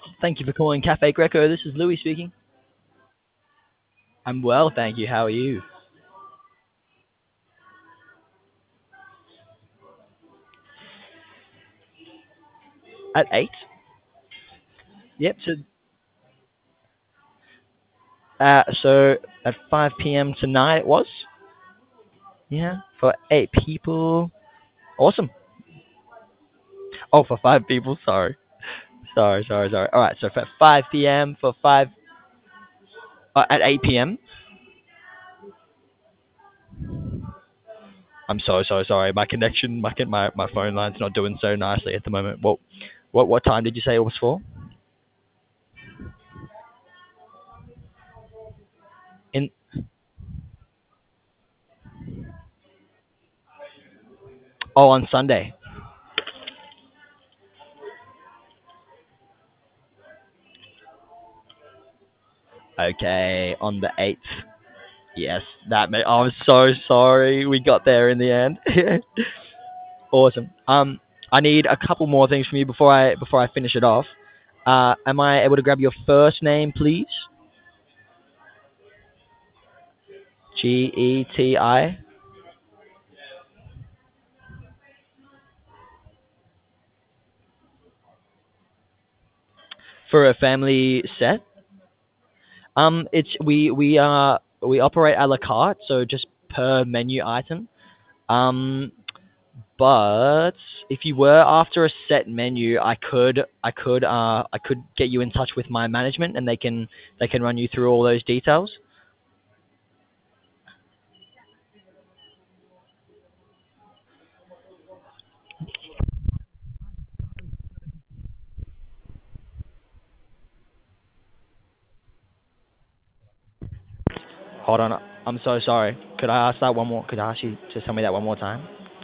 Thank you for calling Cafe Greco. This is Louis speaking. I'm well, thank you. How are you? At 8? Yep. So at 5 p.m. tonight it was. Yeah, for 8 people. Awesome. Oh, for 5 people. Sorry. All right. So for 5 p.m. for five at 8 p.m. I'm so sorry. My connection, my phone line's not doing so nicely at the moment. What time did you say it was for? In on Sunday. Okay, on the 8th. Yes, I'm so sorry. We got there in the end. Awesome. I need a couple more things from you before I finish it off. Am I able to grab your first name, please? Geti. For a family set. It's we operate a la carte, so just per menu item. Um, but if you were after a set menu, I could get you in touch with my management, and they can run you through all those details. Hold on, I'm so sorry. Could I ask that one more? Could I ask you to tell me that one more time?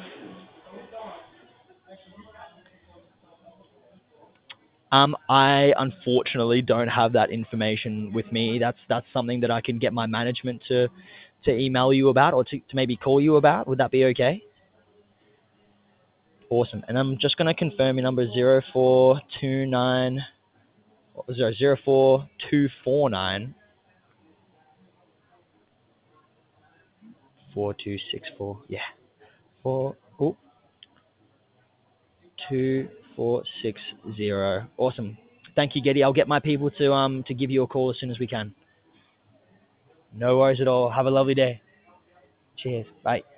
I unfortunately don't have that information with me. That's something that I can get my management to email you about, or to maybe call you about. Would that be okay? Awesome. And I'm just gonna confirm your number 0429 what was it, 04249 4264. Yeah. 2460. Awesome. Thank you, Getty. I'll get my people to give you a call as soon as we can. No worries at all. Have a lovely day. Cheers. Bye.